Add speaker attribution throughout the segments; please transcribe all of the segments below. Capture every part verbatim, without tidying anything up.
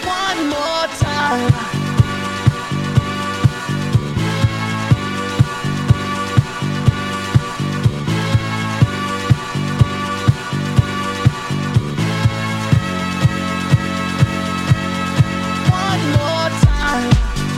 Speaker 1: One more time. One more time.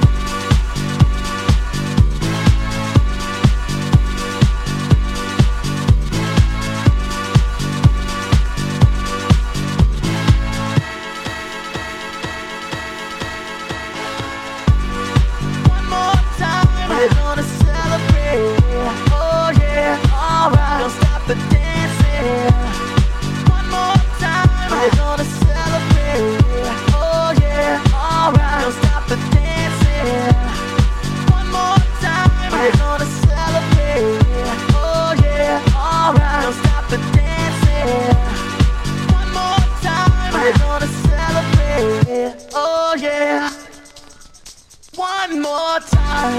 Speaker 1: One more time. We're gonna celebrate. Oh yeah, alright. Don't stop the dancing. One more time. We're gonna celebrate. Oh yeah, alright. Don't stop the dancing. One more time. We're gonna celebrate. Oh yeah, alright. Don't stop the dancing. One more time. We're gonna celebrate. Oh yeah. One more time.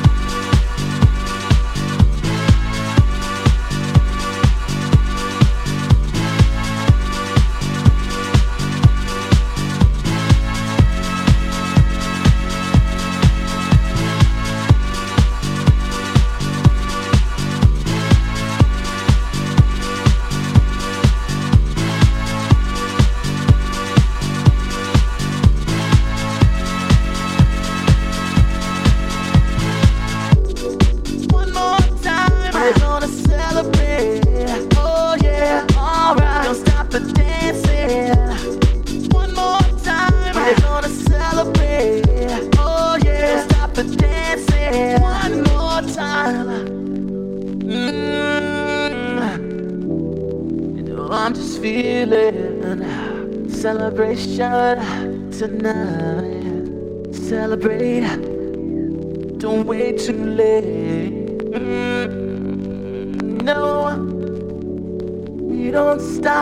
Speaker 1: One more time, we're gonna celebrate. Oh yeah, alright. Don't stop the dancing. One more time, we're gonna celebrate. Oh yeah, don't stop the dancing. One more time. Mm. You know I'm just feeling celebration tonight. Celebrate. Don't wait too late. Mm, no, we don't stop.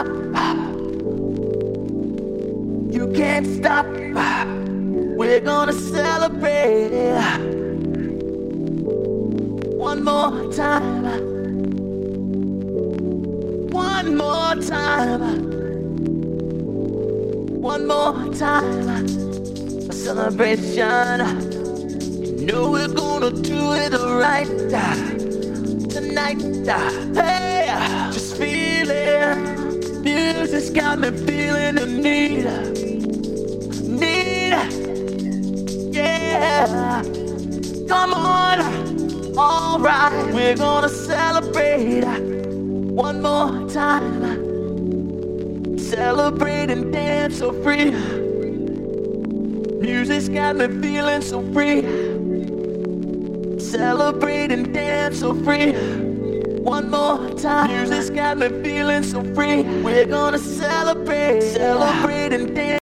Speaker 1: You can't stop. We're gonna celebrate. One more time. One more time. One more time. A celebration. No, we're gonna do it right tonight. Hey, just feel it. Music's got me feeling the need, need. Yeah, come on. All right, we're gonna celebrate one more time. Celebrate and dance so free. Music's got me feeling so free. Celebrate and dance so free. One more time. Music's got me feeling so free. We're gonna celebrate, celebrate and dance.